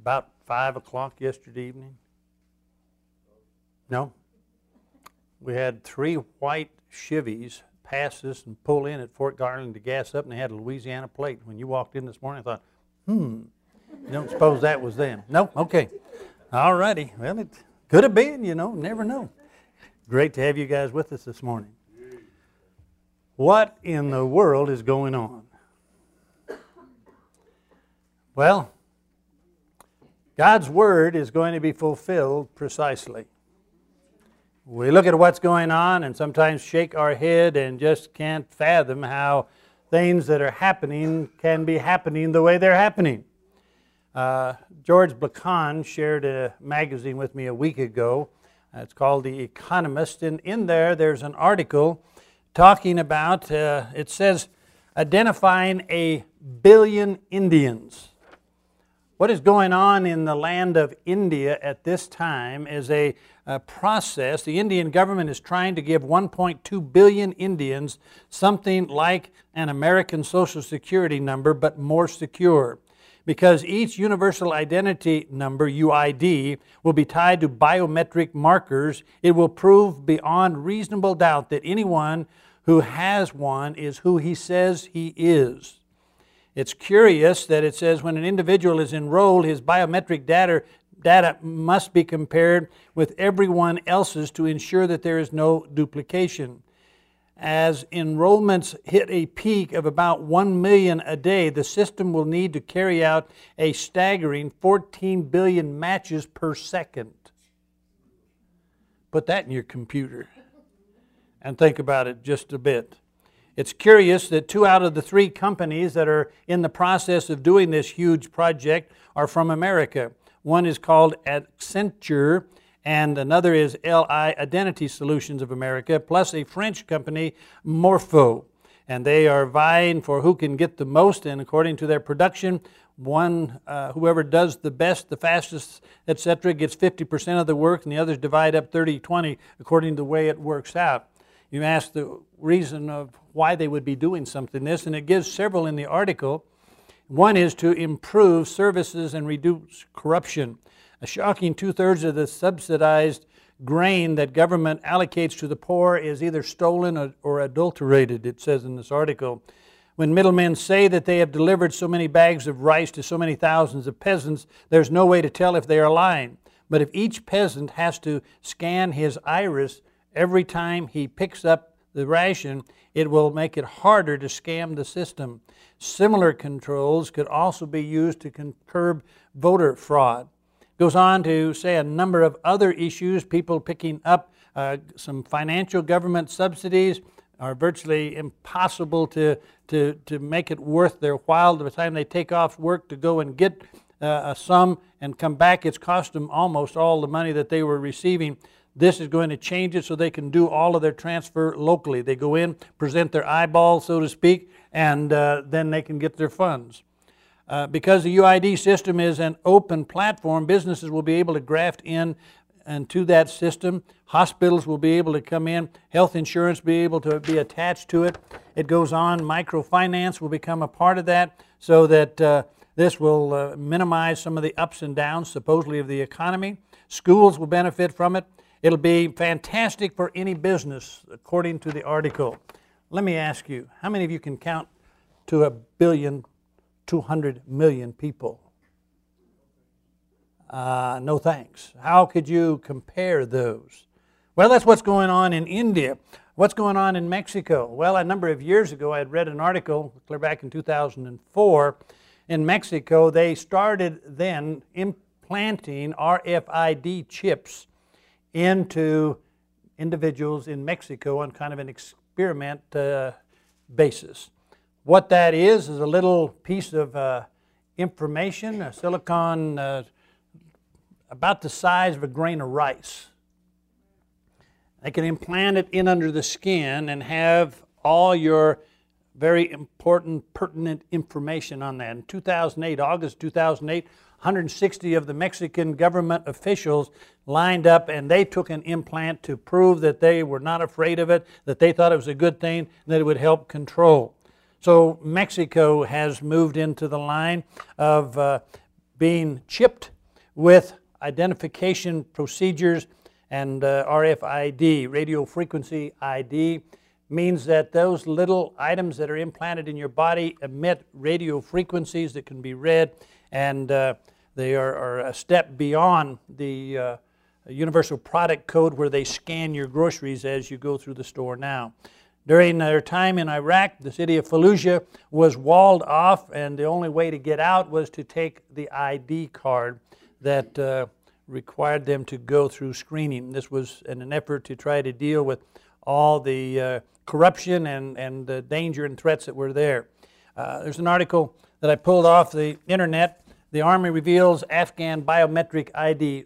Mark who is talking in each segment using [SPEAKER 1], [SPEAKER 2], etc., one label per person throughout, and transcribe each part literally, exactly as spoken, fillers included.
[SPEAKER 1] about five o'clock yesterday evening? No? We had three white Chevys pass us and pull in at Fort Garland to gas up, and they had a Louisiana plate. When you walked in this morning, I thought, hmm, you don't suppose that was them? No? Okay. All righty. Well, it could have been, you know, never know. Great to have you guys with us this morning. What in the world is going on? Well, God's Word is going to be fulfilled precisely. We look at what's going on and sometimes shake our head and just can't fathom how things that are happening can be happening the way they're happening. Uh, George Blacon shared a magazine with me a week ago. Uh, it's called The Economist, and in there there's an article talking about, uh, it says, identifying a billion Indians. What is going on in the land of India at this time is a, a process. The Indian government is trying to give one point two billion Indians something like an American Social Security number, but more secure. Because each universal identity number, U I D, will be tied to biometric markers, it will prove beyond reasonable doubt that anyone who has one is who he says he is. It's curious that it says when an individual is enrolled, his biometric data, data must be compared with everyone else's to ensure that there is no duplication. As enrollments hit a peak of about one million a day, the system will need to carry out a staggering fourteen billion matches per second. Put that in your computer and think about it just a bit. It's curious that two out of the three companies that are in the process of doing this huge project are from America. One is called Accenture, and another is L I Identity Solutions of America, plus a French company, Morpho. And they are vying for who can get the most, and according to their production, one, uh, whoever does the best, the fastest, et cetera, gets fifty percent of the work, and the others divide up thirty twenty according to the way it works out. You ask the reason of why they would be doing something this, and it gives several in the article. One is to improve services and reduce corruption. A shocking two-thirds of the subsidized grain that government allocates to the poor is either stolen or, or adulterated, it says in this article. When middlemen say that they have delivered so many bags of rice to so many thousands of peasants, there's no way to tell if they are lying. But if each peasant has to scan his iris every time he picks up the ration, it will make it harder to scam the system. Similar controls could also be used to curb voter fraud. Goes on to say a number of other issues, people picking up uh, some financial government subsidies are virtually impossible to, to, to make it worth their while. By the time they take off work to go and get uh, a sum and come back, it's cost them almost all the money that they were receiving. This is going to change it so they can do all of their transfer locally. They go in, present their eyeball, so to speak, and uh, then they can get their funds. Uh, because the U I D system is an open platform, businesses will be able to graft in and to that system. Hospitals will be able to come in. Health insurance will be able to be attached to it. It goes on. Microfinance will become a part of that so that uh, this will uh, minimize some of the ups and downs, supposedly, of the economy. Schools will benefit from it. It'll be fantastic for any business, according to the article. Let me ask you, how many of you can count to a billion, two hundred million people? Uh, no thanks. How could you compare those? Well, that's what's going on in India. What's going on in Mexico? Well, a number of years ago, I had read an article, clear back in two thousand four. In Mexico, they started then implanting R F I D chips into individuals in Mexico on kind of an experiment uh, basis. What that is is a little piece of uh, information, a silicon uh, about the size of a grain of rice. They can implant it in under the skin and have all your very important, pertinent information on that. In two thousand eight, August two thousand eight, one hundred sixty of the Mexican government officials lined up and they took an implant to prove that they were not afraid of it, that they thought it was a good thing, and that it would help control. So Mexico has moved into the line of uh, being chipped with identification procedures, and uh, R F I D, radio frequency I D, means that those little items that are implanted in your body emit radio frequencies that can be read, and uh, they are, are a step beyond the uh, Universal Product Code where they scan your groceries as you go through the store now. During their time in Iraq, the city of Fallujah was walled off, and the only way to get out was to take the I D card that uh, required them to go through screening. This was in an effort to try to deal with all the uh, corruption and, and the danger and threats that were there. Uh, there's an article that I pulled off the internet. The Army reveals Afghan biometric I D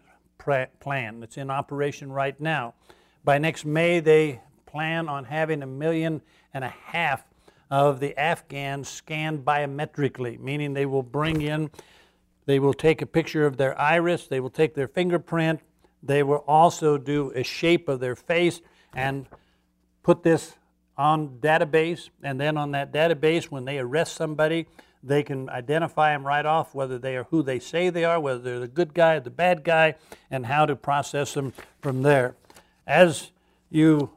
[SPEAKER 1] plan that's in operation right now. By next May, they plan on having a million and a half of the Afghans scanned biometrically, meaning they will bring in, they will take a picture of their iris, they will take their fingerprint, they will also do a shape of their face and put this on database, and then on that database, when they arrest somebody, they can identify them right off, whether they are who they say they are, whether they're the good guy or the bad guy, and how to process them from there. As you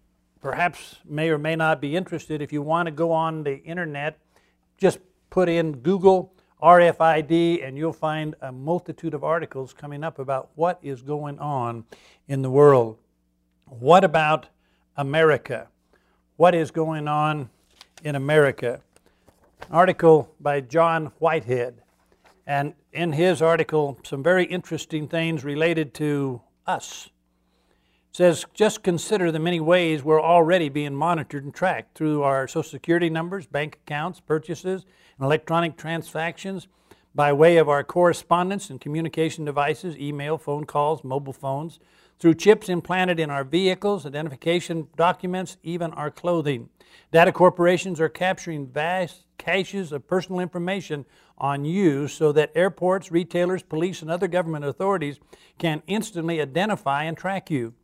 [SPEAKER 1] perhaps may or may not be interested, if you want to go on the internet, just put in Google R F I D and you'll find a multitude of articles coming up about what is going on in the world. What about America? What is going on in America? An article by John Whitehead, and in his article some very interesting things related to us. It says, just consider the many ways we're already being monitored and tracked through our Social Security numbers, bank accounts, purchases, and electronic transactions, by way of our correspondence and communication devices, email, phone calls, mobile phones, through chips implanted in our vehicles, identification documents, even our clothing. Data corporations are capturing vast caches of personal information on you so that airports, retailers, police, and other government authorities can instantly identify and track you.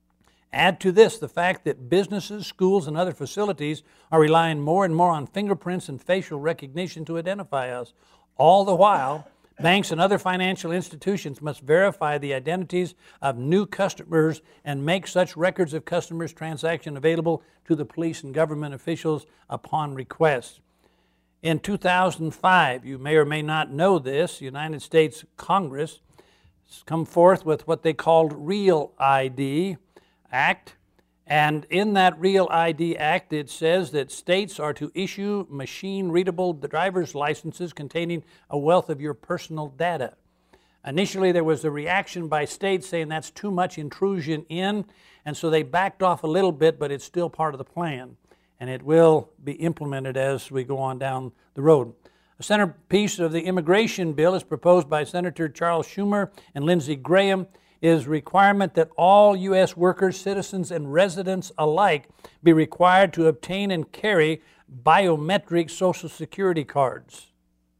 [SPEAKER 1] Add to this the fact that businesses, schools, and other facilities are relying more and more on fingerprints and facial recognition to identify us. All the while, banks and other financial institutions must verify the identities of new customers and make such records of customers' transactions available to the police and government officials upon request. In two thousand five, you may or may not know this, the United States Congress has come forth with what they called Real I D Act, and in that Real I D Act it says that states are to issue machine-readable driver's licenses containing a wealth of your personal data. Initially there was a reaction by states saying that's too much intrusion in, and so they backed off a little bit, but it's still part of the plan, and it will be implemented as we go on down the road. A centerpiece of the immigration bill is proposed by Senator Charles Schumer and Lindsey Graham is requirement that all U S workers, citizens, and residents alike be required to obtain and carry biometric Social Security cards.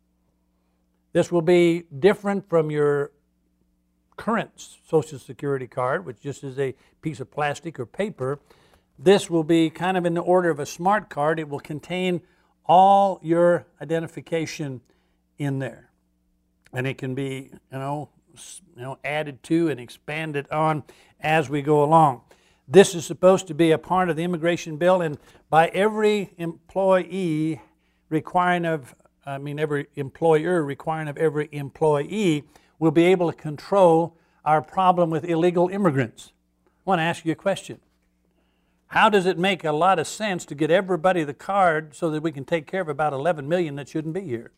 [SPEAKER 1] This will be different from your current Social Security card, which just is a piece of plastic or paper. This will be kind of in the order of a smart card. It will contain all your identification in there. And it can be, you know, you know, added to and expanded on as we go along. This is supposed to be a part of the immigration bill, and by every employee requiring of, I mean every employer requiring of every employee, will be able to control our problem with illegal immigrants. I want to ask you a question. How does it make a lot of sense to get everybody the card so that we can take care of about eleven million that shouldn't be here?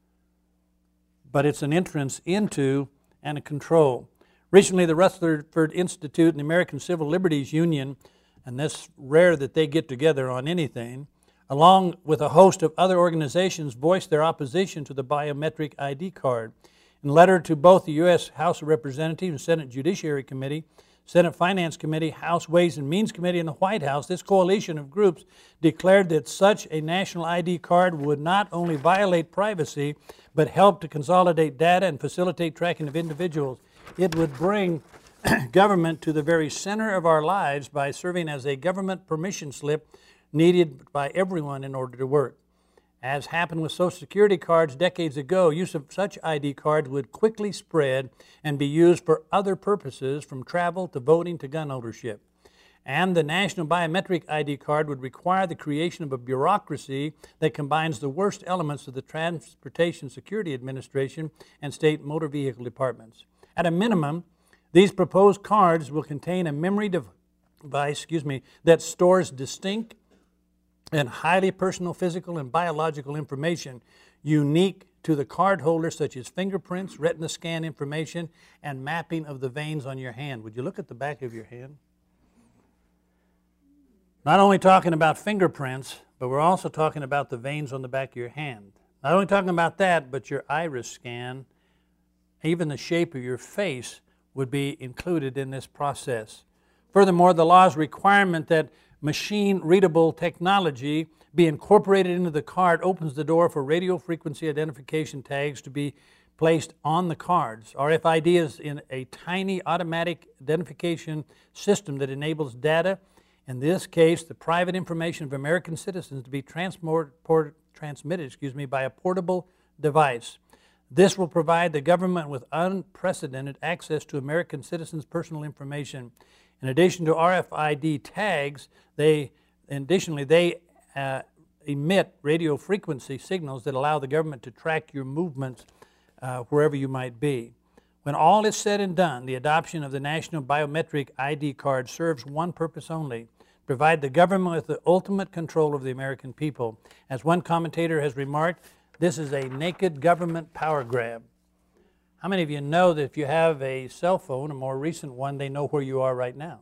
[SPEAKER 1] But it's an entrance into and a control. Recently, the Rutherford Institute and the American Civil Liberties Union, and this rare that they get together on anything, along with a host of other organizations, voiced their opposition to the biometric I D card. In a letter to both the U S House of Representatives and Senate Judiciary Committee, Senate Finance Committee, House Ways and Means Committee, and the White House, this coalition of groups declared that such a national I D card would not only violate privacy, but help to consolidate data and facilitate tracking of individuals. It would bring government to the very center of our lives by serving as a government permission slip needed by everyone in order to work. As happened with Social Security cards decades ago, use of such I D cards would quickly spread and be used for other purposes, from travel to voting to gun ownership. And the National Biometric I D card would require the creation of a bureaucracy that combines the worst elements of the Transportation Security Administration and state motor vehicle departments. At a minimum, these proposed cards will contain a memory device, excuse me, that stores distinct and highly personal physical and biological information unique to the card holder, such as fingerprints, retina scan information, and mapping of the veins on your hand. Would you look at the back of your hand? Not only talking about fingerprints, but we're also talking about the veins on the back of your hand. Not only talking about that, but your iris scan, even the shape of your face would be included in this process. Furthermore, the law's requirement that machine-readable technology be incorporated into the card opens the door for radio frequency identification tags to be placed on the cards. R F I D is in a tiny automatic identification system that enables data, in this case, the private information of American citizens, to be transport, transmitted excuse me, by a portable device. This will provide the government with unprecedented access to American citizens' personal information. In addition to R F I D tags, they additionally they uh, emit radio frequency signals that allow the government to track your movements uh, wherever you might be. When all is said and done, the adoption of the National Biometric I D card serves one purpose only: provide the government with the ultimate control of the American people. As one commentator has remarked, this is a naked government power grab. How many of you know that if you have a cell phone, a more recent one, they know where you are right now?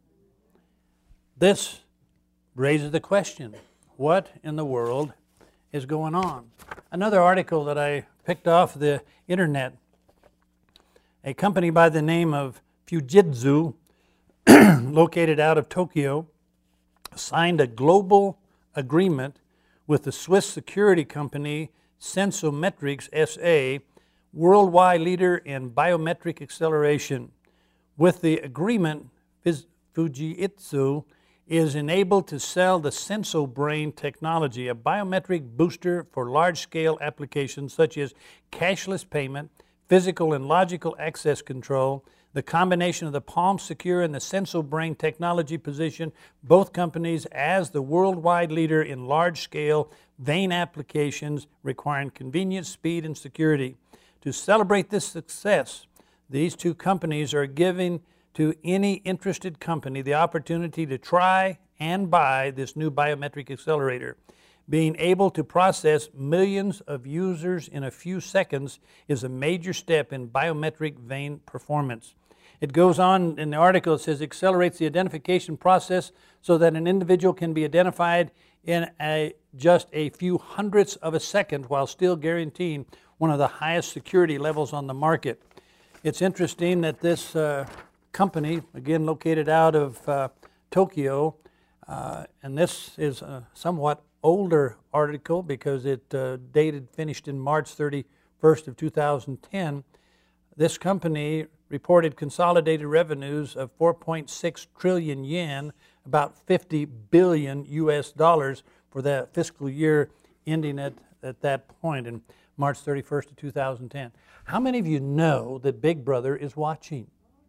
[SPEAKER 1] This raises the question, what in the world is going on? Another article that I picked off the internet, a company by the name of Fujitsu, located out of Tokyo, signed a global agreement with the Swiss security company Sensometrics S A, worldwide leader in biometric acceleration. With the agreement, Fujitsu is enabled to sell the SensoBrain technology, a biometric booster for large-scale applications such as cashless payment, physical and logical access control. The combination of the Palm Secure and the SensoBrain technology position both companies as the worldwide leader in large-scale vein applications requiring convenience, speed, and security. To celebrate this success, these two companies are giving to any interested company the opportunity to try and buy this new biometric accelerator. Being able to process millions of users in a few seconds is a major step in biometric vein performance. It goes on in the article, it says, accelerates the identification process so that an individual can be identified in a, just a few hundredths of a second while still guaranteeing one of the highest security levels on the market. It's interesting that this uh, company, again located out of uh, Tokyo, uh, and this is a somewhat older article because it uh, dated, finished in March thirty-first of two thousand ten. This company reported consolidated revenues of four point six trillion yen, about fifty billion U S dollars for that fiscal year ending at, at that point in March thirty-first of two thousand ten. How many of you know that Big Brother is watching?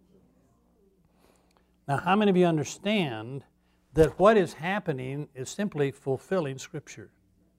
[SPEAKER 1] Now, how many of you understand that what is happening is simply fulfilling Scripture?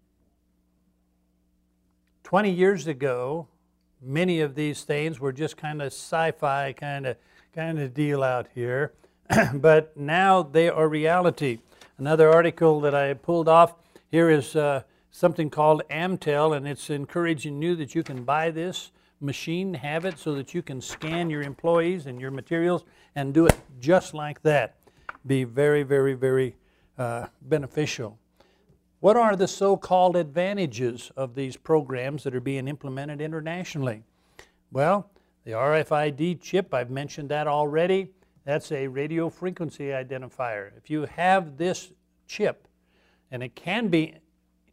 [SPEAKER 1] twenty years ago, many of these things were just kind of sci-fi kind of kind of deal out here, but now they are reality. Another article that I pulled off here is uh, something called Amtel, and it's encouraging you that you can buy this machine, have it so that you can scan your employees and your materials and do it just like that. Be very, very, very uh, beneficial. What are the so-called advantages of these programs that are being implemented internationally? Well, the R F I D chip, I've mentioned that already. That's a radio frequency identifier. If you have this chip, and it can be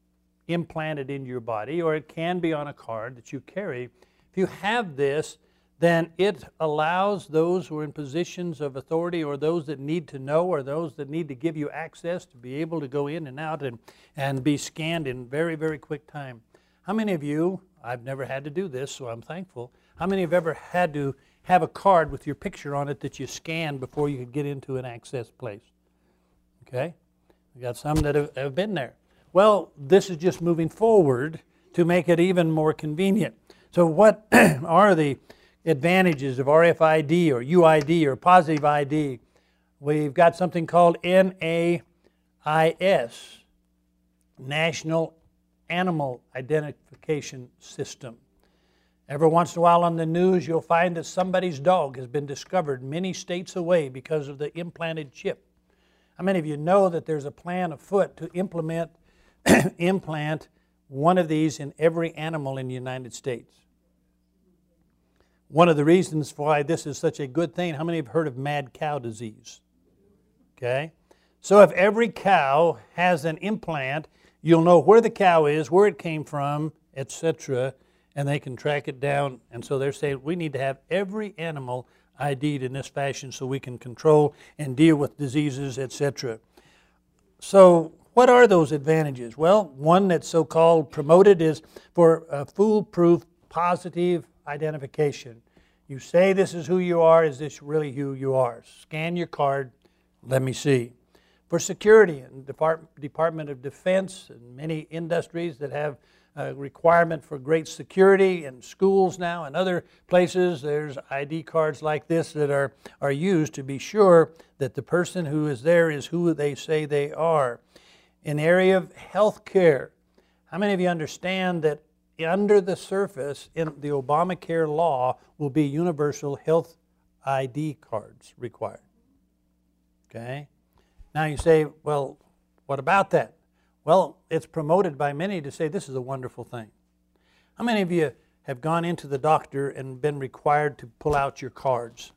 [SPEAKER 1] implanted into your body or it can be on a card that you carry, if you have this, then it allows those who are in positions of authority, or those that need to know, or those that need to give you access, to be able to go in and out and, and be scanned in very, very quick time. How many of you, I've never had to do this, so I'm thankful, how many have ever had to have a card with your picture on it that you scanned before you could get into an access place? Okay? We got some that have, have been there. Well, this is just moving forward to make it even more convenient. So what are the advantages of R F I D or U I D or positive I D? We've got something called N A I S, National Animal Identification System. Every once in a while on the news you'll find that somebody's dog has been discovered many states away because of the implanted chip. How many of you know that there's a plan afoot to implement implant one of these in every animal in the United States? One of the reasons why this is such a good thing, how many have heard of mad cow disease? Okay? So if every cow has an implant, you'll know where the cow is, where it came from, et cetera, and they can track it down. And so they're saying we need to have every animal I D'd in this fashion so we can control and deal with diseases, et cetera. So what are those advantages? Well, one that's so-called promoted is for a foolproof positive identification. You say this is who you are. Is this really who you are? Scan your card. Let me see. For security and Depart- Department of Defense and many industries that have a requirement for great security, in schools now and other places, there's I D cards like this that are, are used to be sure that the person who is there is who they say they are. In the area of health care, how many of you understand that under the surface in the Obamacare law will be universal health I D cards required? Okay? Now you say, well, what about that? Well, it's promoted by many to say this is a wonderful thing. How many of you have gone into the doctor and been required to pull out your cards?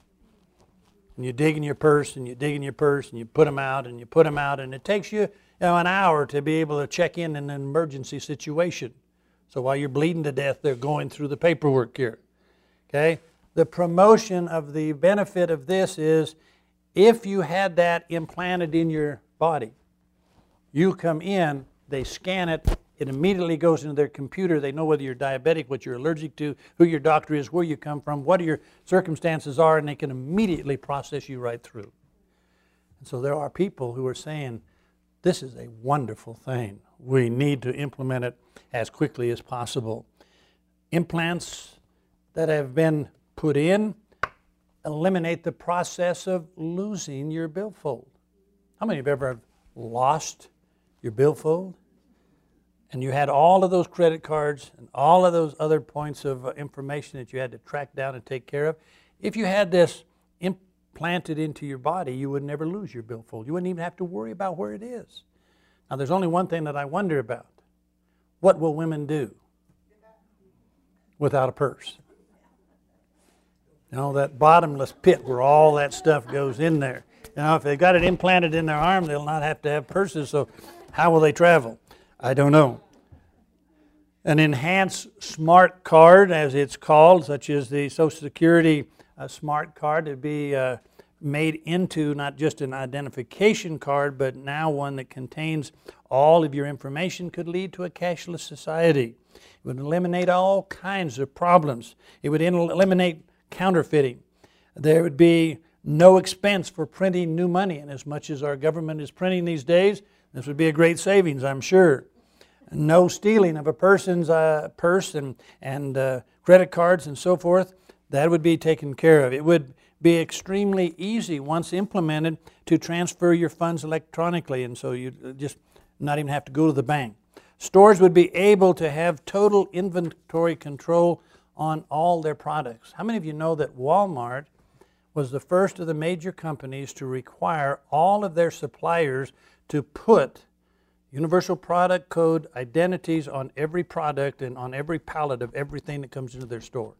[SPEAKER 1] And you dig in your purse, and you dig in your purse, and you put them out, and you put them out, and it takes you, you know, an hour to be able to check in in an emergency situation. So while you're bleeding to death, they're going through the paperwork here. Okay? The promotion of the benefit of this is if you had that implanted in your body, you come in, they scan it, it immediately goes into their computer. They know whether you're diabetic, what you're allergic to, who your doctor is, where you come from, what your circumstances are, and they can immediately process you right through. And so there are people who are saying, this is a wonderful thing. We need to implement it as quickly as possible. Implants that have been put in eliminate the process of losing your billfold. How many have ever lost your billfold? And you had all of those credit cards and all of those other points of information that you had to track down and take care of. If you had this implanted into your body, you would never lose your billfold. You wouldn't even have to worry about where it is. Now, there's only one thing that I wonder about. What will women do without a purse? You know, that bottomless pit where all that stuff goes in there. You know, if they've got it implanted in their arm, they'll not have to have purses, so how will they travel? I don't know. An enhanced smart card, as it's called, such as the Social Security uh, smart card, would be uh, made into not just an identification card, but now one that contains all of your information, could lead to a cashless society. It would eliminate all kinds of problems. It would eliminate counterfeiting. There would be no expense for printing new money, and as much as our government is printing these days, this would be a great savings, I'm sure. No stealing of a person's uh, purse and, and uh, credit cards and so forth. That would be taken care of. It would be extremely easy once implemented to transfer your funds electronically, and so you just not even have to go to the bank. Stores would be able to have total inventory control on all their products. How many of you know that Walmart was the first of the major companies to require all of their suppliers to put universal product code identities on every product and on every pallet of everything that comes into their store?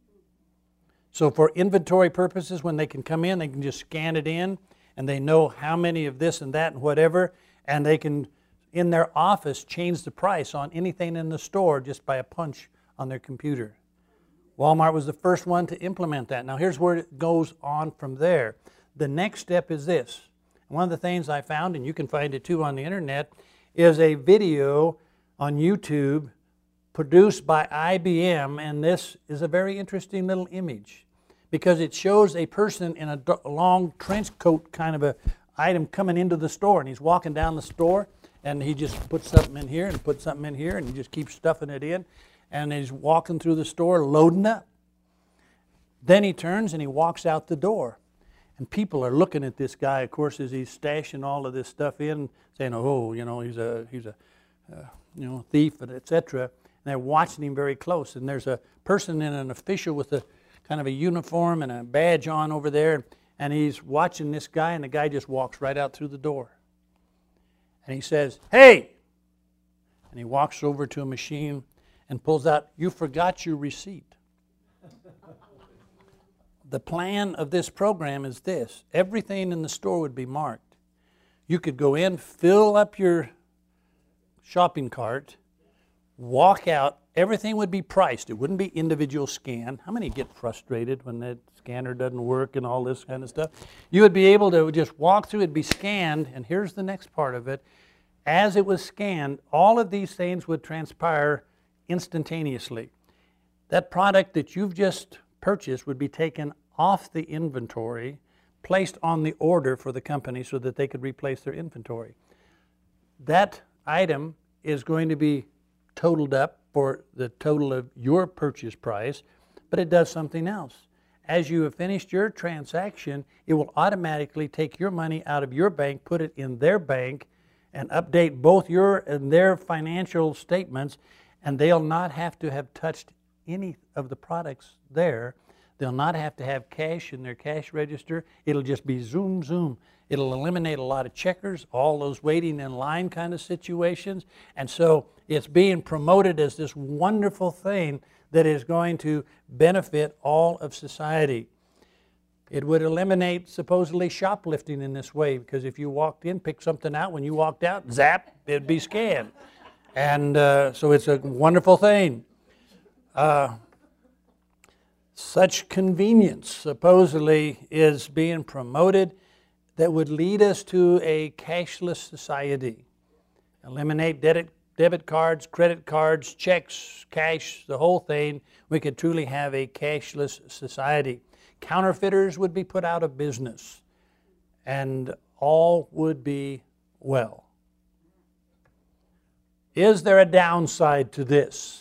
[SPEAKER 1] So for inventory purposes, when they can come in, they can just scan it in, and they know how many of this and that and whatever, and they can, in their office, change the price on anything in the store just by a punch on their computer. Walmart was the first one to implement that. Now here's where it goes on from there. The next step is this. One of the things I found, and you can find it too on the internet, is a video on YouTube produced by I B M, and this is a very interesting little image because it shows a person in a long trench coat kind of a item coming into the store, and he's walking down the store, and he just puts something in here and puts something in here, and he just keeps stuffing it in, and he's walking through the store loading up. Then he turns and he walks out the door. And people are looking at this guy, of course, as he's stashing all of this stuff in, saying, "Oh, you know, he's a he's a uh, you know thief," and et cetera. And they're watching him very close. And there's a person in an official with a kind of a uniform and a badge on over there, and he's watching this guy, and the guy just walks right out through the door. And he says, "Hey!" And he walks over to a machine and pulls out, "You forgot your receipt." The plan of this program is this. Everything in the store would be marked. You could go in, fill up your shopping cart, walk out. Everything would be priced. It wouldn't be individual scan. How many get frustrated when that scanner doesn't work and all this kind of stuff? You would be able to just walk through, it'd be scanned, and here's the next part of it. As it was scanned, all of these things would transpire instantaneously. That product that you've just purchased would be taken off the inventory, placed on the order for the company so that they could replace their inventory. That item is going to be totaled up for the total of your purchase price, but it does something else. As you have finished your transaction, it will automatically take your money out of your bank, put it in their bank, and update both your and their financial statements, and they'll not have to have touched any of the products there. They'll not have to have cash in their cash register. It'll just be zoom, zoom. It'll eliminate a lot of checkers, all those waiting in line kind of situations. And so it's being promoted as this wonderful thing that is going to benefit all of society. It would eliminate supposedly shoplifting in this way, because if you walked in, picked something out, when you walked out, zap, it'd be scanned. And uh, so it's a wonderful thing. Uh, such convenience supposedly is being promoted that would lead us to a cashless society. Eliminate debit, debit cards, credit cards, checks, cash, the whole thing. We could truly have a cashless society. Counterfeiters would be put out of business, and all would be well. Is there a downside to this?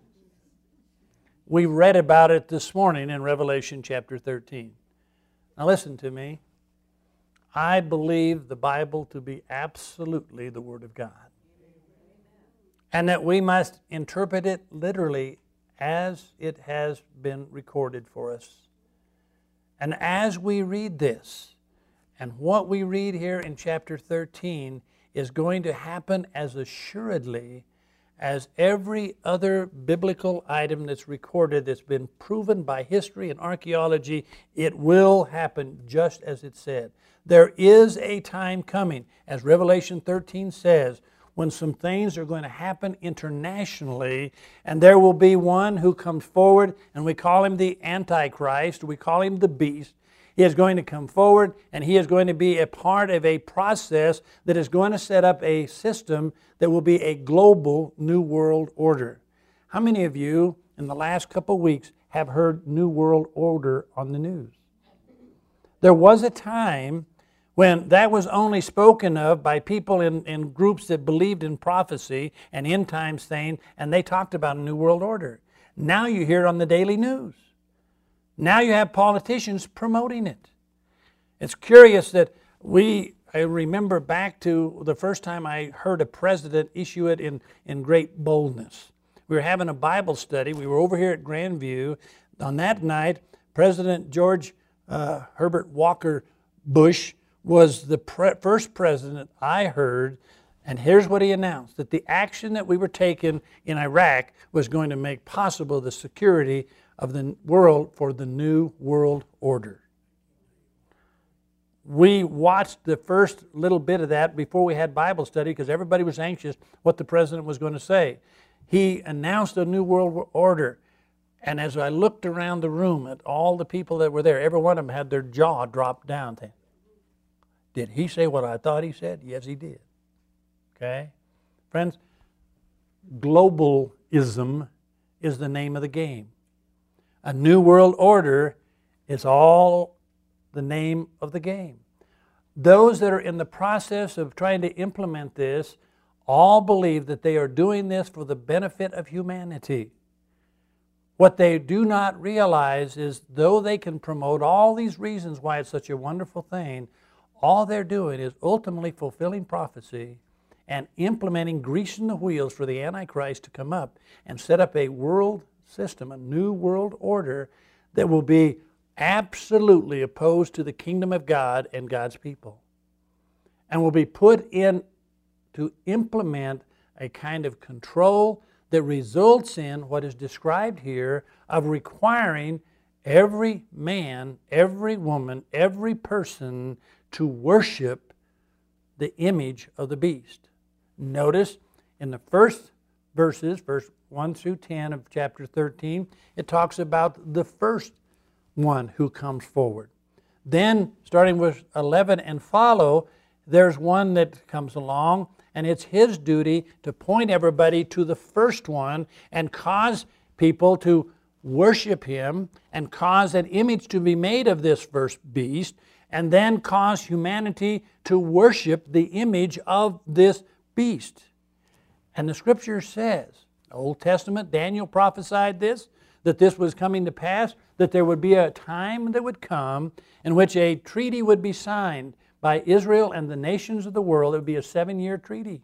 [SPEAKER 1] We read about it this morning in Revelation chapter thirteen. Now listen to me. I believe the Bible to be absolutely the Word of God, and that we must interpret it literally as it has been recorded for us. And as we read this, and what we read here in chapter thirteen is going to happen as assuredly as every other biblical item that's recorded that's been proven by history and archaeology. It will happen just as it said. There is a time coming, as Revelation thirteen says, when some things are going to happen internationally, and there will be one who comes forward, and we call him the Antichrist, we call him the beast. He is going to come forward, and he is going to be a part of a process that is going to set up a system that will be a global new world order. How many of you in the last couple of weeks have heard New World Order on the news? There was a time when that was only spoken of by people in, in groups that believed in prophecy and end times thing, and they talked about a New World Order. Now you hear it on the daily news. Now you have politicians promoting it. It's curious that we, I remember back to the first time I heard a president issue it in, in great boldness. We were having a Bible study. We were over here at Grandview. On that night, President George uh, Herbert Walker Bush was the pre- first president I heard, and here's what he announced, that the action that we were taking in Iraq was going to make possible the security of the world for the New World Order. We watched the first little bit of that before we had Bible study because everybody was anxious what the president was going to say. He announced a New World Order. And as I looked around the room at all the people that were there, every one of them had their jaw dropped down. Did he say what I thought he said? Yes, he did. Okay? Friends, globalism is the name of the game. A new world order is all the name of the game. Those that are in the process of trying to implement this all believe that they are doing this for the benefit of humanity. What they do not realize is, though they can promote all these reasons why it's such a wonderful thing, all they're doing is ultimately fulfilling prophecy and implementing, greasing the wheels for the Antichrist to come up and set up a world system, a new world order that will be absolutely opposed to the kingdom of God and God's people, and will be put in to implement a kind of control that results in what is described here of requiring every man, every woman, every person to worship the image of the beast. Notice in the first verses, verse one through ten of chapter thirteen, it talks about the first one who comes forward. Then, starting with eleven and follow, there's one that comes along, and it's his duty to point everybody to the first one and cause people to worship him and cause an image to be made of this first beast, and then cause humanity to worship the image of this beast. And the Scripture says, Old Testament, Daniel prophesied this, that this was coming to pass, that there would be a time that would come in which a treaty would be signed by Israel and the nations of the world. It would be a seven-year treaty.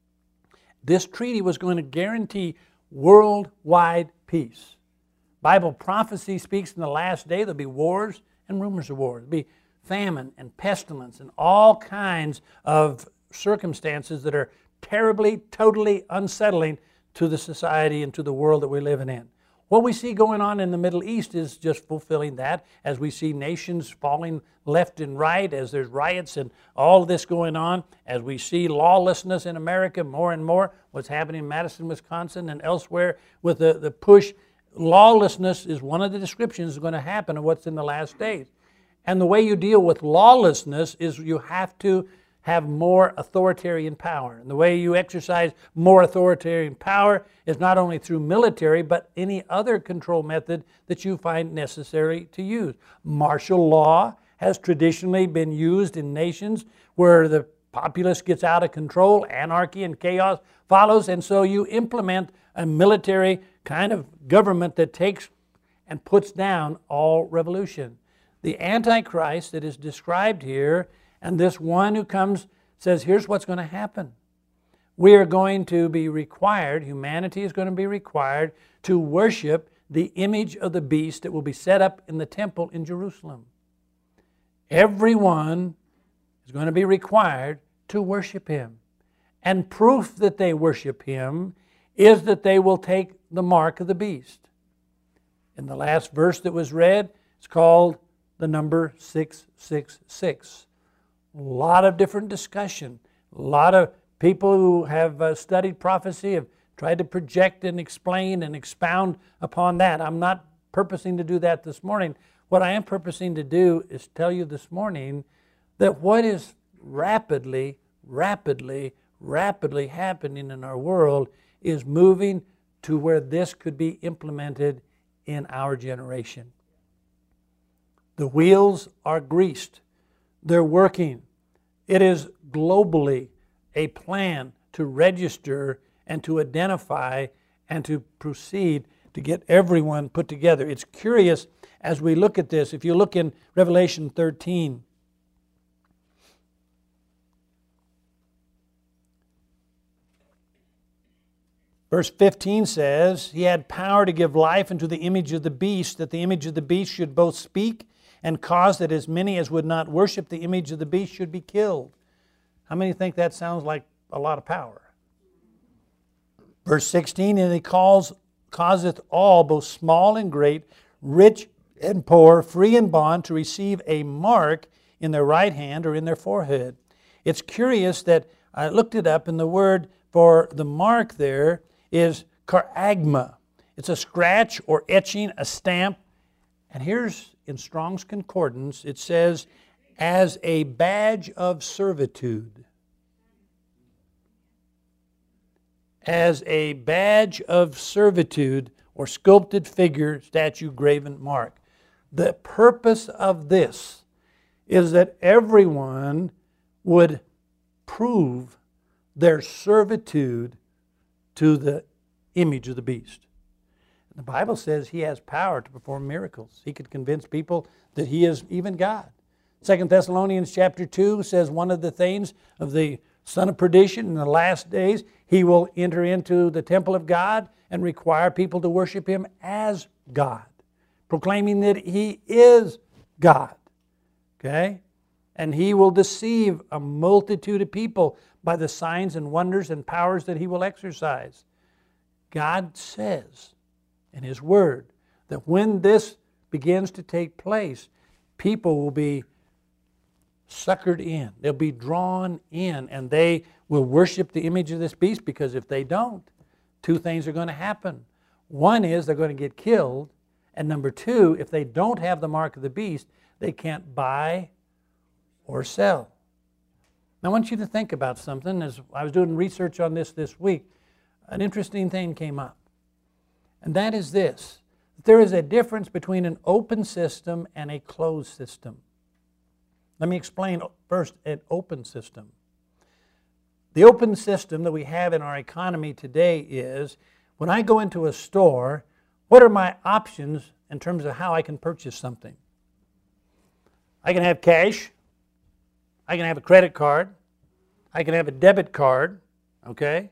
[SPEAKER 1] This treaty was going to guarantee worldwide peace. Bible prophecy speaks in the last day there'll be wars and rumors of wars. There'll be famine and pestilence and all kinds of circumstances that are terribly, totally unsettling to the society and to the world that we're living in. What we see going on in the Middle East is just fulfilling that, as we see nations falling left and right, as there's riots and all this going on, as we see lawlessness in America more and more, what's happening in Madison, Wisconsin, and elsewhere with the, the push. Lawlessness is one of the descriptions that's going to happen of what's in the last days. And the way you deal with lawlessness is you have to have more authoritarian power. And the way you exercise more authoritarian power is not only through military, but any other control method that you find necessary to use. Martial law has traditionally been used in nations where the populace gets out of control, anarchy and chaos follows, and so you implement a military kind of government that takes and puts down all revolution. The Antichrist that is described here, and this one who comes, says, here's what's going to happen. We are going to be required, humanity is going to be required to worship the image of the beast that will be set up in the temple in Jerusalem. Everyone is going to be required to worship him. And proof that they worship him is that they will take the mark of the beast. In the last verse that was read, it's called the number six six six. A lot of different discussion. A lot of people who have uh, studied prophecy have tried to project and explain and expound upon that. I'm not purposing to do that this morning. What I am purposing to do is tell you this morning that what is rapidly, rapidly, rapidly happening in our world is moving to where this could be implemented in our generation. The wheels are greased. They're working. It is globally a plan to register and to identify and to proceed to get everyone put together. It's curious as we look at this. If you look in Revelation thirteen, verse fifteen says, he had power to give life unto the image of the beast, that the image of the beast should both speak and cause that as many as would not worship the image of the beast should be killed. How many think that sounds like a lot of power? Verse sixteen, and he calls, causeth all, both small and great, rich and poor, free and bond, to receive a mark in their right hand or in their forehead. It's curious that I looked it up, and the word for the mark there is charagma. It's a scratch or etching, a stamp. And here's in Strong's Concordance, it says, as a badge of servitude. As a badge of servitude or sculpted figure, statue, graven mark. The purpose of this is that everyone would prove their servitude to the image of the beast. The Bible says he has power to perform miracles. He could convince people that he is even God. Second Thessalonians chapter two says one of the things of the son of perdition in the last days, he will enter into the temple of God and require people to worship him as God, proclaiming that he is God. Okay? And he will deceive a multitude of people by the signs and wonders and powers that he will exercise. God says in his word that when this begins to take place, people will be suckered in. They'll be drawn in, and they will worship the image of this beast, because if they don't, two things are going to happen. One is they're going to get killed, and number two, if they don't have the mark of the beast, they can't buy or sell. Now, I want you to think about something. As I was doing research on this this week, an interesting thing came up. And that is this. There is a difference between an open system and a closed system. Let me explain first an open system. The open system that we have in our economy today is, when I go into a store, what are my options in terms of how I can purchase something? I can have cash. I can have a credit card. I can have a debit card. Okay?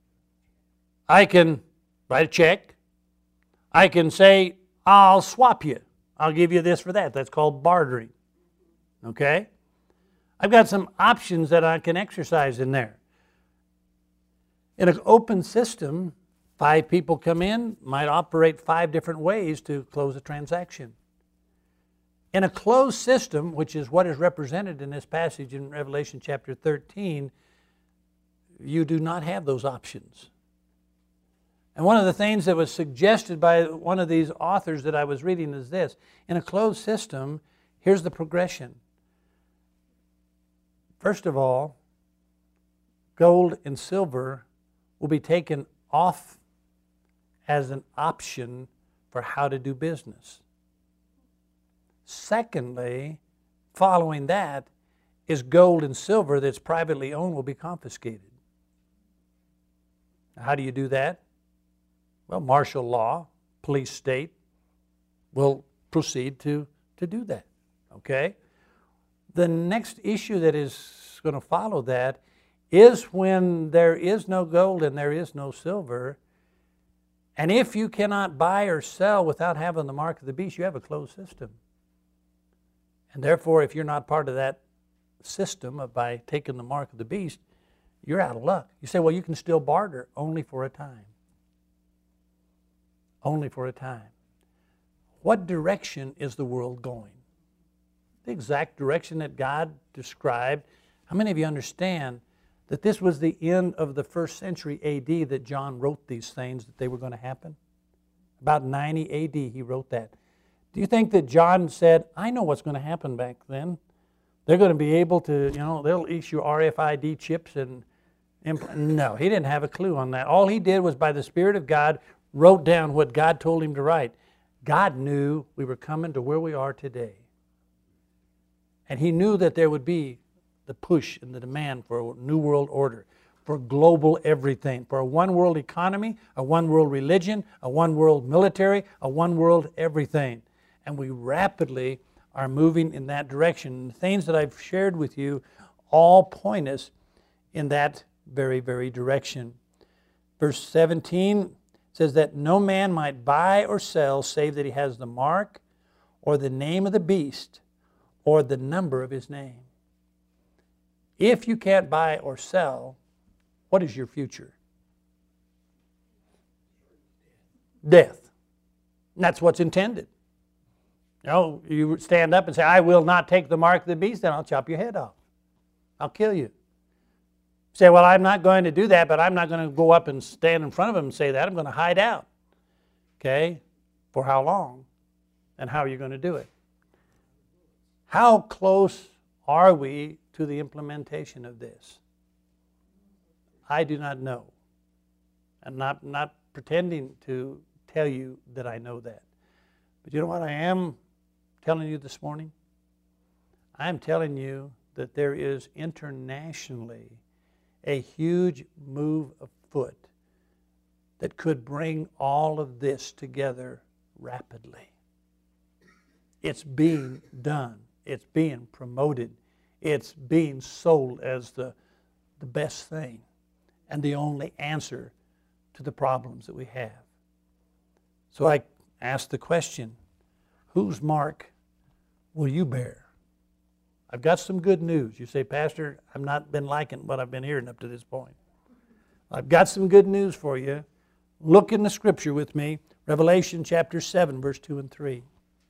[SPEAKER 1] I can write a check. I can say, I'll swap you. I'll give you this for that. That's called bartering. Okay? I've got some options that I can exercise in there. In an open system, five people come in, might operate five different ways to close a transaction. In a closed system, which is what is represented in this passage in Revelation chapter thirteen, you do not have those options. And one of the things that was suggested by one of these authors that I was reading is this. In a closed system, here's the progression. First of all, gold and silver will be taken off as an option for how to do business. Secondly, following that, is gold and silver that's privately owned will be confiscated. Now, how do you do that? Well, martial law, police state will proceed to, to do that. Okay? The next issue that is going to follow that is when there is no gold and there is no silver, and if you cannot buy or sell without having the mark of the beast, you have a closed system. And therefore, if you're not part of that system of by taking the mark of the beast, you're out of luck. You say, well, you can still barter, only for a time. Only for a time. What direction is the world going? The exact direction that God described. How many of you understand that this was the end of the first century A D that John wrote these things, that they were going to happen? About ninety A D he wrote that. Do you think that John said, I know what's going to happen back then? They're going to be able to, you know, they'll issue R F I D chips and impl-. No, he didn't have a clue on that. All he did was, by the Spirit of God, wrote down what God told him to write. God knew we were coming to where we are today. And he knew that there would be the push and the demand for a new world order, for global everything, for a one world economy, a one world religion, a one world military, a one world everything. And we rapidly are moving in that direction. The things that I've shared with you all point us in that very, very direction. Verse seventeen says that no man might buy or sell save that he has the mark or the name of the beast or the number of his name. If you can't buy or sell, what is your future? Death. And that's what's intended. You know, you stand up and say, I will not take the mark of the beast, then I'll chop your head off. I'll kill you. Say, well, I'm not going to do that, but I'm not going to go up and stand in front of him and say that. I'm going to hide out. Okay? For how long? And how are you going to do it? How close are we to the implementation of this? I do not know. I'm not, not pretending to tell you that I know that. But you know what I am telling you this morning? I'm telling you that there is internationally a huge move afoot that could bring all of this together rapidly. It's being done. It's being promoted. It's being sold as the, the best thing and the only answer to the problems that we have. So I ask the question, whose mark will you bear? I've got some good news. You say, Pastor, I've not been liking what I've been hearing up to this point. I've got some good news for you. Look in the Scripture with me, Revelation chapter seven, verse two and three.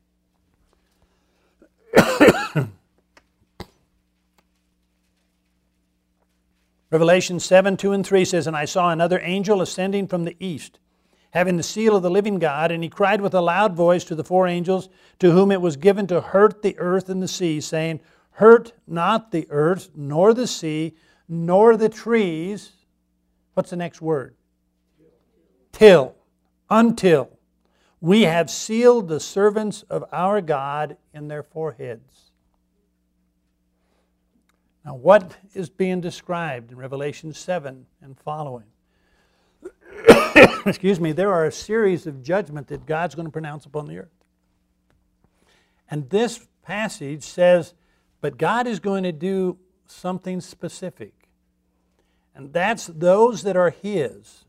[SPEAKER 1] Revelation seven, two and three says, And I saw another angel ascending from the east, having the seal of the living God, and he cried with a loud voice to the four angels to whom it was given to hurt the earth and the sea, saying, Hurt not the earth, nor the sea, nor the trees. What's the next word? Till, until we have sealed the servants of our God in their foreheads. Now, what is being described in Revelation seven and following? Excuse me, there are a series of judgment that God's going to pronounce upon the earth. And this passage says, but God is going to do something specific. And that's those that are His.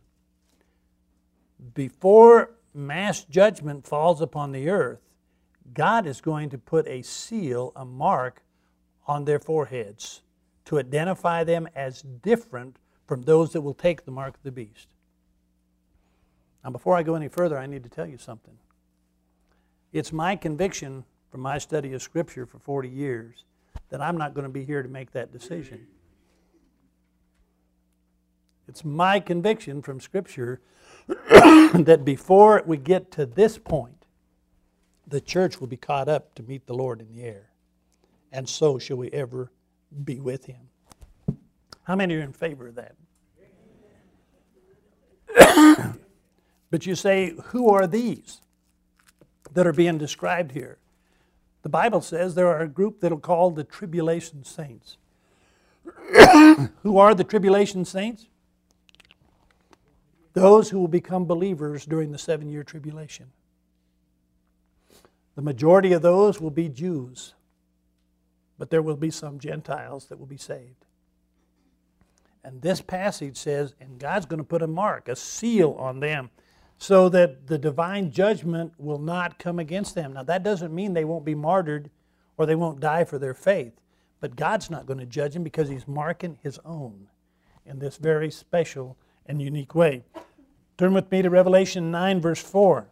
[SPEAKER 1] Before mass judgment falls upon the earth, God is going to put a seal, a mark, on their foreheads to identify them as different from those that will take the mark of the beast. Now, before I go any further, I need to tell you something. It's my conviction from my study of Scripture for forty years that I'm not going to be here to make that decision. It's my conviction from Scripture that before we get to this point, the church will be caught up to meet the Lord in the air. And so shall we ever be with Him. How many are in favor of that? But you say, who are these that are being described here? The Bible says there are a group that are called the tribulation saints. Who are the tribulation saints? Those who will become believers during the seven-year tribulation. The majority of those will be Jews, but there will be some Gentiles that will be saved. And this passage says, and God's going to put a mark, a seal on them, so that the divine judgment will not come against them. Now, that doesn't mean they won't be martyred or they won't die for their faith, but God's not going to judge them because He's marking His own in this very special and unique way. Turn with me to Revelation nine, verse four.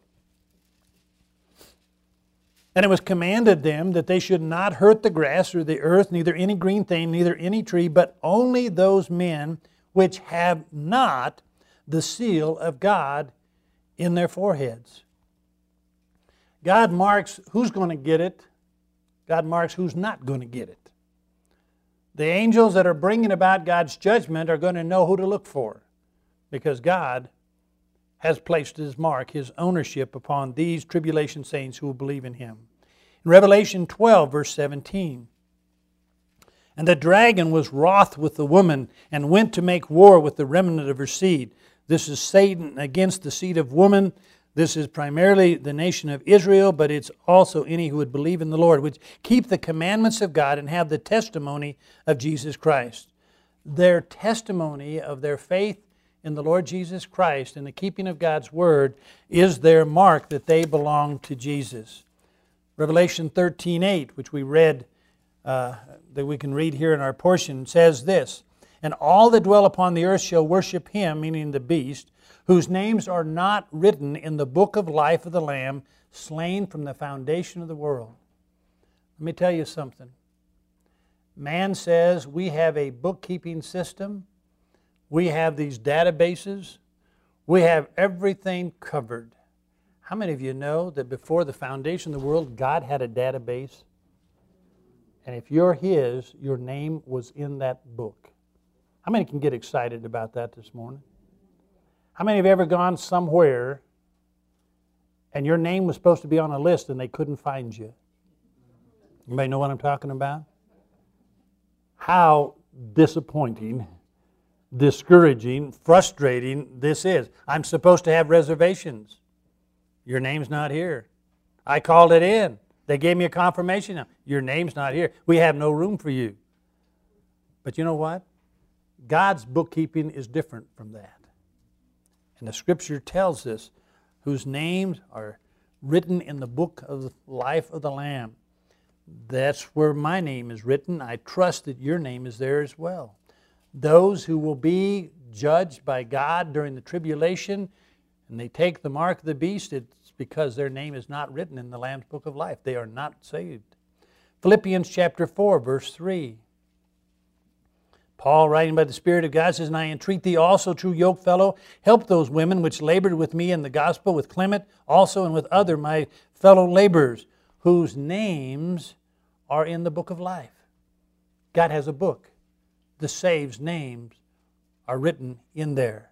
[SPEAKER 1] And it was commanded them that they should not hurt the grass or the earth, neither any green thing, neither any tree, but only those men which have not the seal of God in their foreheads. God marks who's going to get it. God marks who's not going to get it. The angels that are bringing about God's judgment are going to know who to look for, because God has placed His mark, His ownership upon these tribulation saints who will believe in Him. In Revelation twelve, verse seventeen, And the dragon was wroth with the woman and went to make war with the remnant of her seed. This is Satan against the seed of woman. This is primarily the nation of Israel, but it's also any who would believe in the Lord, which keep the commandments of God and have the testimony of Jesus Christ. Their testimony of their faith in the Lord Jesus Christ and the keeping of God's Word is their mark that they belong to Jesus. Revelation thirteen eight, which we read, uh, that we can read here in our portion, says this, And all that dwell upon the earth shall worship Him, meaning the beast, whose names are not written in the book of life of the Lamb, slain from the foundation of the world. Let me tell you something. Man says we have a bookkeeping system. We have these databases. We have everything covered. How many of you know that before the foundation of the world, God had a database? And if you're His, your name was in that book. How many can get excited about that this morning? How many have ever gone somewhere and your name was supposed to be on a list and they couldn't find you? Anybody know what I'm talking about? How disappointing, discouraging, frustrating this is. I'm supposed to have reservations. Your name's not here. I called it in. They gave me a confirmation. Your name's not here. We have no room for you. But you know what? God's bookkeeping is different from that. And the Scripture tells us whose names are written in the book of the life of the Lamb. That's where my name is written. I trust that your name is there as well. Those who will be judged by God during the tribulation, and they take the mark of the beast, it's because their name is not written in the Lamb's book of life. They are not saved. Philippians chapter four, verse three. Paul, writing by the Spirit of God, says, "And I entreat thee also, true yokefellow, help those women which labored with me in the gospel, with Clement also, and with other my fellow laborers, whose names are in the book of life." God has a book. The saved's names are written in there.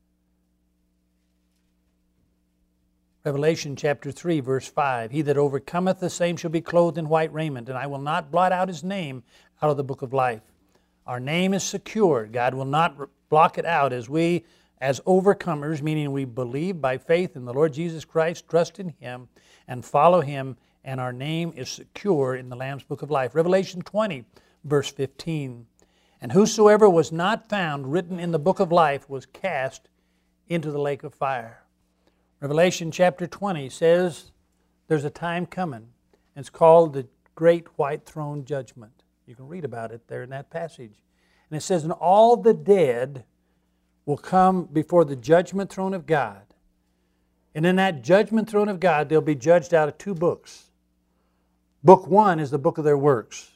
[SPEAKER 1] Revelation chapter three, verse five. "He that overcometh, the same shall be clothed in white raiment, and I will not blot out his name out of the book of life." Our name is secure. God will not block it out as we, as overcomers, meaning we believe by faith in the Lord Jesus Christ, trust in Him, and follow Him, and our name is secure in the Lamb's book of life. Revelation twenty, verse fifteen. "And whosoever was not found written in the book of life was cast into the lake of fire." Revelation chapter twenty says there's a time coming. It's called the Great White Throne Judgment. You can read about it there in that passage. And it says, "And all the dead will come before the judgment throne of God. And in that judgment throne of God, they'll be judged out of two books. Book one is the book of their works.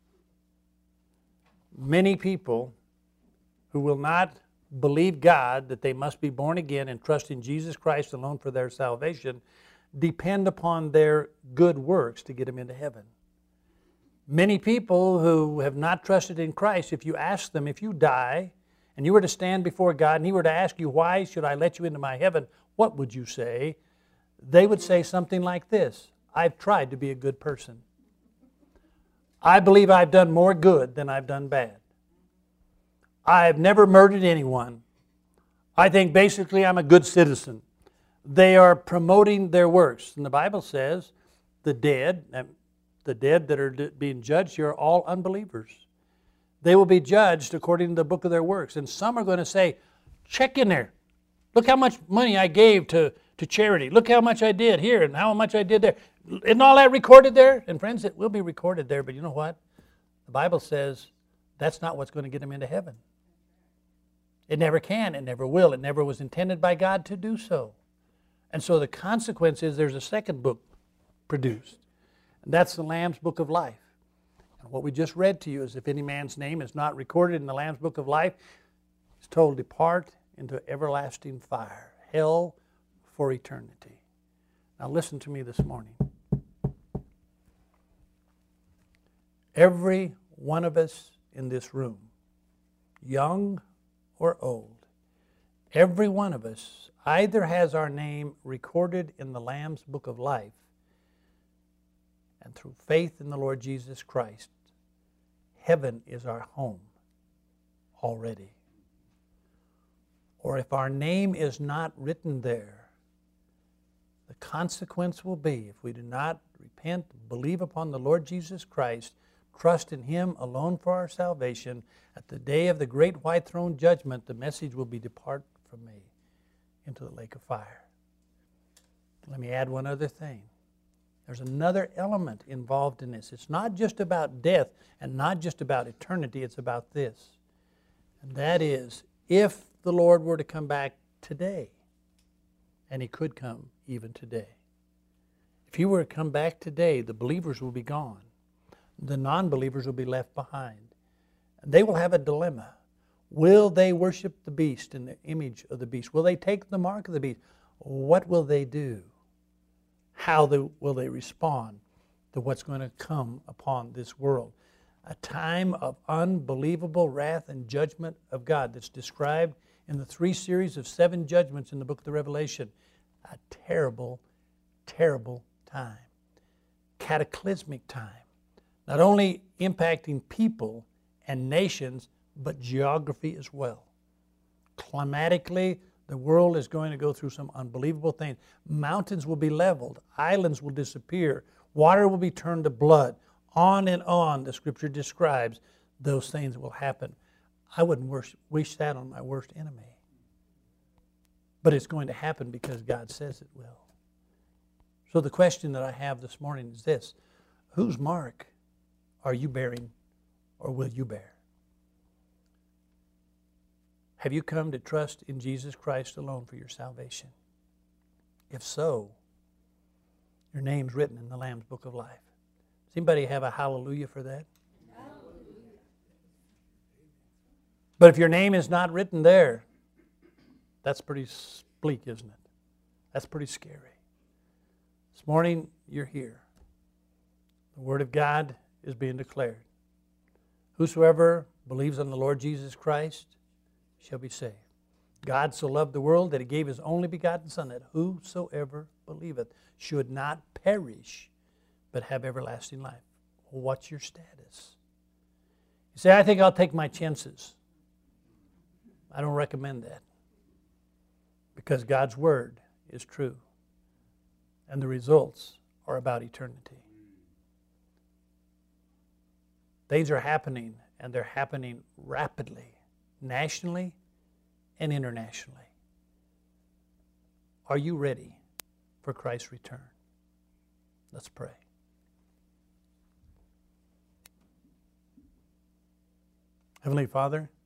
[SPEAKER 1] Many people who will not believe God that they must be born again and trust in Jesus Christ alone for their salvation depend upon their good works to get them into heaven. Many people who have not trusted in Christ, if you ask them, if you die and you were to stand before God and He were to ask you, "Why should I let you into my heaven?" what would you say? They would say something like this: "I've tried to be a good person. I believe I've done more good than I've done bad. I've never murdered anyone. I think basically I'm a good citizen." They are promoting their works. And the Bible says the dead, the dead that are being judged here are all unbelievers. They will be judged according to the book of their works. And some are going to say, "Check in there. Look how much money I gave to, to charity. Look how much I did here and how much I did there. Isn't all that recorded there?" And friends, it will be recorded there, but you know what? The Bible says that's not what's going to get them into heaven. It never can, it never will. It never was intended by God to do so. And so the consequence is there's a second book produced. And that's the Lamb's book of life. And what we just read to you is, if any man's name is not recorded in the Lamb's book of life, it's told, depart into everlasting fire, hell for eternity. Now listen to me this morning. Every one of us in this room, young or old, every one of us either has our name recorded in the Lamb's book of life, and through faith in the Lord Jesus Christ, heaven is our home already. Or if our name is not written there, the consequence will be, if we do not repent, believe upon the Lord Jesus Christ, trust in Him alone for our salvation, at the day of the great white throne judgment, the message will be, "Depart from me into the lake of fire." Let me add one other thing. There's another element involved in this. It's not just about death and not just about eternity, it's about this. And that is, if the Lord were to come back today, and He could come even today. If He were to come back today, the believers will be gone. The non-believers will be left behind. They will have a dilemma. Will they worship the beast in the image of the beast? Will they take the mark of the beast? What will they do? how they, will they respond to what's going to come upon this world. A time of unbelievable wrath and judgment of God that's described in the three series of seven judgments in the book of the Revelation. A terrible, terrible time. Cataclysmic time. Not only impacting people and nations, but geography as well. Climatically, the world is going to go through some unbelievable things. Mountains will be leveled. Islands will disappear. Water will be turned to blood. On and on, the Scripture describes those things will happen. I wouldn't wish, wish that on my worst enemy. But it's going to happen because God says it will. So the question that I have this morning is this. Whose mark are you bearing or will you bear? Have you come to trust in Jesus Christ alone for your salvation? If so, your name's written in the Lamb's Book of Life. Does anybody have a hallelujah for that? Hallelujah. But if your name is not written there, that's pretty bleak, isn't it? That's pretty scary. This morning, you're here. The Word of God is being declared. Whosoever believes on the Lord Jesus Christ shall be saved. God so loved the world that He gave His only begotten Son, that whosoever believeth should not perish, but have everlasting life. Well, what's your status? You say, I think I'll take my chances. I don't recommend that. Because God's Word is true. And the results are about eternity. Things are happening, and they're happening rapidly, nationally and internationally. Are you ready for Christ's return? Let's pray. Heavenly Father,